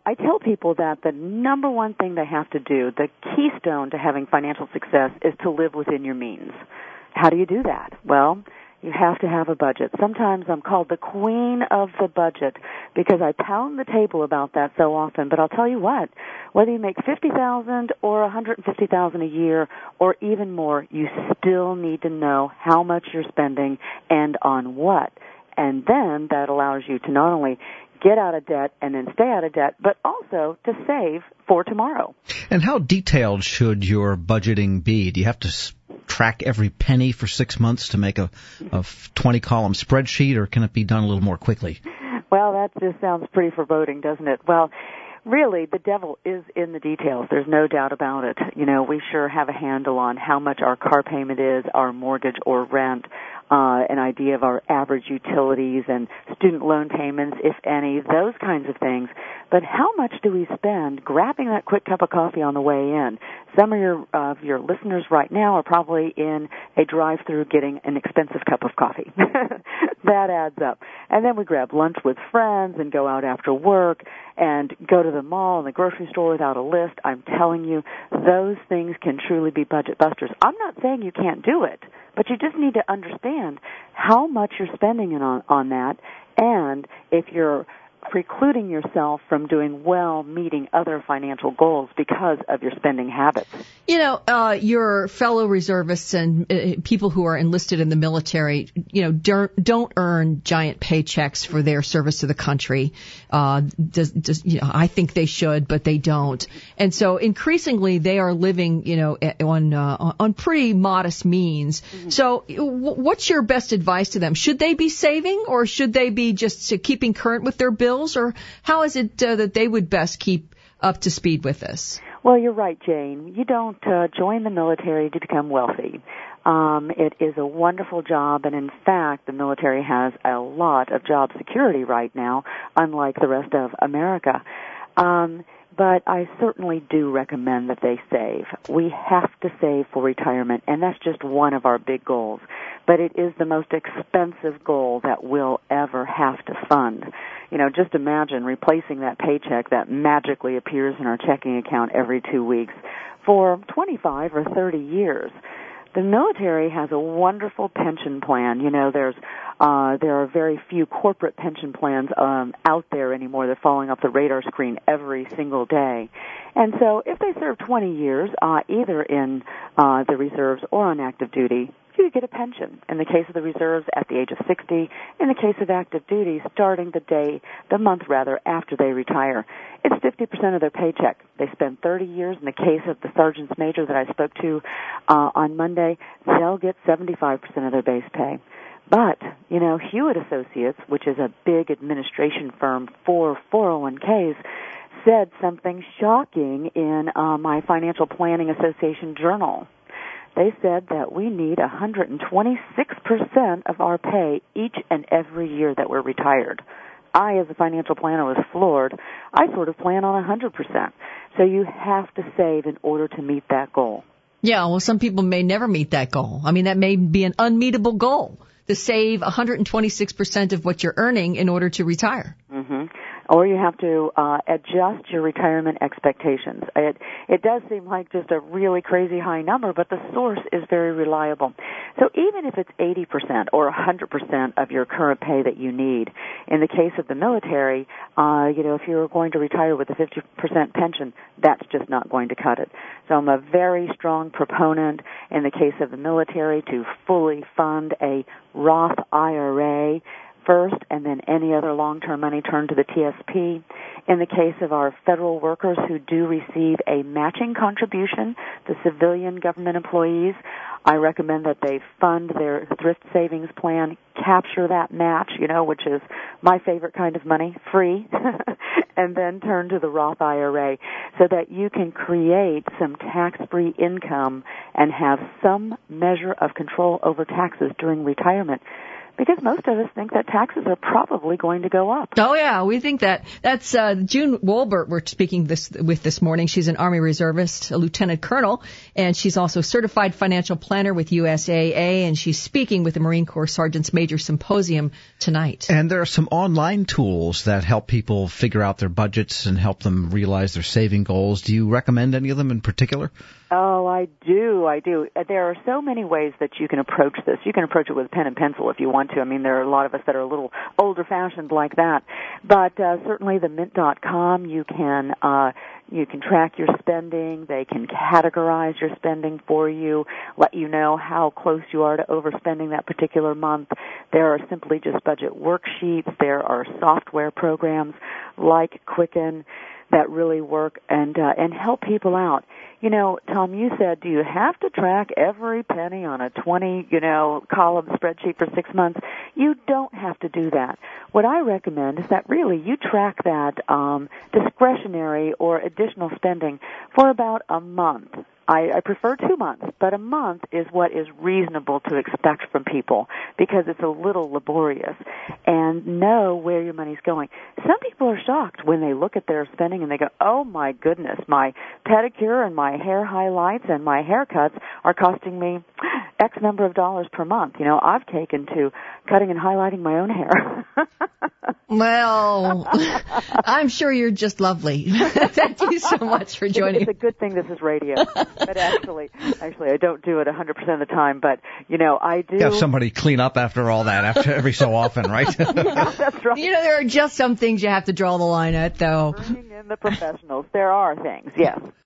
I tell people that the number one thing they have to do, the keystone to having financial success, is to live within your means. How do you do that? Well, you have to have a budget. Sometimes I'm called the queen of the budget because I pound the table about that so often. But I'll tell you what, whether you make $50,000 or $150,000 a year or even more, you still need to know how much you're spending and on what. And then that allows you to not only get out of debt and then stay out of debt, but also to save for tomorrow. And how detailed should your budgeting be? Do you have to track every penny for 6 months to make a 20-column spreadsheet, or can it be done a little more quickly? Well, that just sounds pretty foreboding, doesn't it? Well, really, the devil is in the details. There's no doubt about it. You know, we sure have a handle on how much our car payment is, our mortgage or rent, an idea of our average utilities and student loan payments, if any, those kinds of things. But how much do we spend grabbing that quick cup of coffee on the way in? Some of your listeners right now are probably in a drive-thru getting an expensive cup of coffee. That adds up. And then we grab lunch with friends and go out after work and go to the mall and the grocery store without a list. I'm telling you, those things can truly be budget busters. I'm not saying you can't do it, but you just need to understand how much you're spending on that, and if you're precluding yourself from doing well meeting other financial goals because of your spending habits. You know, your fellow reservists and people who are enlisted in the military, you know, don't earn giant paychecks for their service to the country. You know, I think they should, but they don't. And so increasingly they are living, you know, on pretty modest means. Mm-hmm. So what's your best advice to them? Should they be saving, or should they be just keeping current with their bills? Or how is it that they would best keep up to speed with this? Well, you're right, Jane. You don't join the military to become wealthy. It is a wonderful job, and in fact, the military has a lot of job security right now, unlike the rest of America. But I certainly do recommend that they save. We have to save for retirement, and that's just one of our big goals. But it is the most expensive goal that we'll ever have to fund. You know, just imagine replacing that paycheck that magically appears in our checking account every 2 weeks for 25 or 30 years. The military has a wonderful pension plan. You know, there are very few corporate pension plans out there anymore. They're falling off the radar screen every single day. And so if they serve 20 years, either in the reserves or on active duty, you get a pension. In the case of the reserves, at the age of 60. In the case of active duty, starting the month after they retire. It's 50% of their paycheck. They spend 30 years. In the case of the sergeants major that I spoke to on Monday, they'll get 75% of their base pay. But, you know, Hewitt Associates, which is a big administration firm for 401ks, said something shocking in my Financial Planning Association journal. They said that we need 126% of our pay each and every year that we're retired. I, as a financial planner, was floored. I sort of plan on 100%. So you have to save in order to meet that goal. Yeah, well, some people may never meet that goal. I mean, that may be an unmeetable goal, to save 126% of what you're earning in order to retire. Mm-hmm. Or you have to adjust your retirement expectations. It does seem like just a really crazy high number, but the source is very reliable. So even if it's 80% or 100% of your current pay that you need, in the case of the military, you know, if you're going to retire with a 50% pension, that's just not going to cut it. So I'm a very strong proponent in the case of the military to fully fund a Roth IRA first, and then any other long-term money turned to the TSP. In the case of our federal workers who do receive a matching contribution, the civilian government employees, I recommend that they fund their thrift savings plan, capture that match, you know, which is my favorite kind of money, free, and then turn to the Roth IRA so that you can create some tax-free income and have some measure of control over taxes during retirement. because most of us think that taxes are probably going to go up. Oh yeah, we think that. That's June Wolbert we're speaking with this morning. She's an Army Reservist, a lieutenant colonel, and she's also certified financial planner with USAA, and she's speaking with the Marine Corps Sergeants Major Symposium tonight. And there are some online tools that help people figure out their budgets and help them realize their saving goals. Do you recommend any of them in particular? Oh, I do. There are so many ways that you can approach this. You can approach it with pen and pencil if you want to. I mean, there are a lot of us that are a little older-fashioned like that. But certainly the Mint.com, you can track your spending. They can categorize your spending for you, let you know how close you are to overspending that particular month. There are simply just budget worksheets. There are software programs like Quicken that really work and help people out. You know, Tom, you said, do you have to track every penny on a 20-column spreadsheet for 6 months? You don't have to do that. What I recommend is that really you track that discretionary or additional spending for about a month. I prefer 2 months, but a month is what is reasonable to expect from people because it's a little laborious, and know where your money's going. Some people are shocked when they look at their spending and they go, oh my goodness, my pedicure and my hair highlights and my haircuts are costing me X number of dollars per month. You know, I've taken to cutting and highlighting my own hair. Well, I'm sure you're just lovely. Thank you so much for joining. It's a good thing this is radio. But actually, I don't do it 100% of the time. But, you know, I do. You have somebody clean up after all that every so often, right? Yeah, that's right. You know, there are just some things you have to draw the line at, though. Bringing in the professionals. There are things, yes.